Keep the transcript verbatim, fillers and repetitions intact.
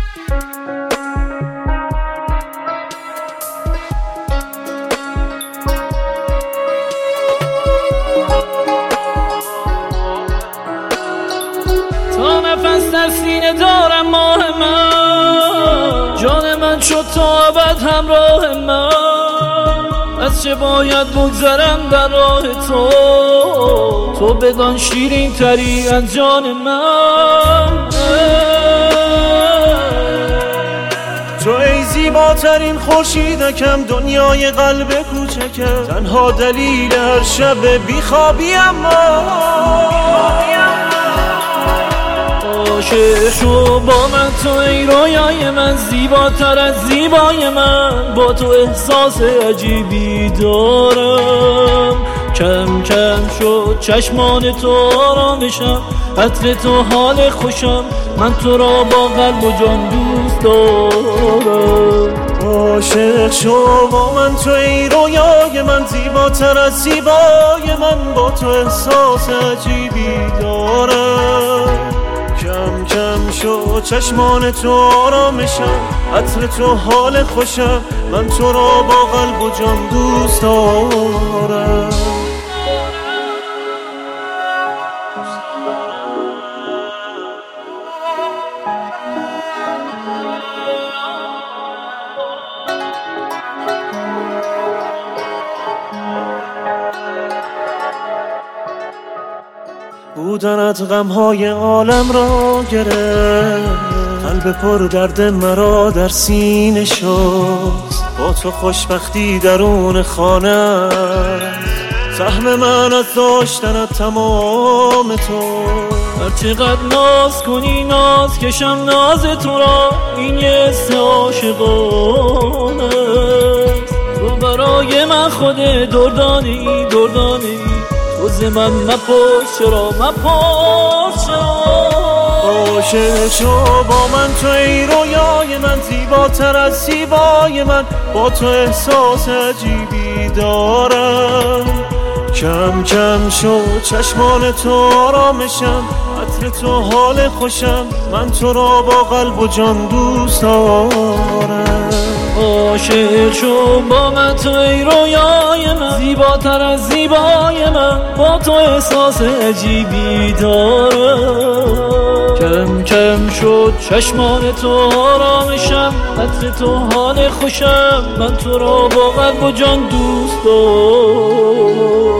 تا نفس در سینه دارم ماه من، جان من شد تا ابد همراه من. از چه باید بگذرم در راه تو، تو بدان شیرین تری از جان من. تو ای زیباترین خورشیدکم، دنیای قلب کوچکم، تنها دلیل هر شب بیخوابیم ما. عاشق شو با من تو ای رویای من، زیباتر از زیبای من، با تو احساس عجیبی دارم. کم کم شد چشمان تو آرامشم، عطر تو حال خوشم، من تو را با قلب و جان دوست دارم. عاشق شو با من تو ای رویای من، زیباتر از زیبای من، با تو احساس عجیبی دارم. کم کم شو چشمان تو آرامشم، عطر تو حال خوشم، من تو را با قلب و جان دوست دارم. بودنت غمهای عالم را گرفت، قلب پر درد مرا در سینه شست. با تو خوشبختی درون خانه، سهم من از داشتنت تمام تو. هر چقدر ناز کنی ناز کشم ناز تو را، این یه حس عاشقانه است. تو برای من خود دردانی دردانی، تو ز من مپرس چرا مپرس چرا. عاشق شو با من تو ای رویای من، زیباتر از زیبای من، با تو احساس عجیبی دارم. کم کم شو چشمان تو آرامشم، عطر تو حال خوشم، من تو را با قلب و جان دوست دارم. عاشق شو با من تو ای رویای من، زیباتر از زیبای من، با تو احساس عجیبی دارم. کم کم شد چشمان تو آرامشم، عطر تو حال خوشم، من تو را با قلب و جان دوست دارم.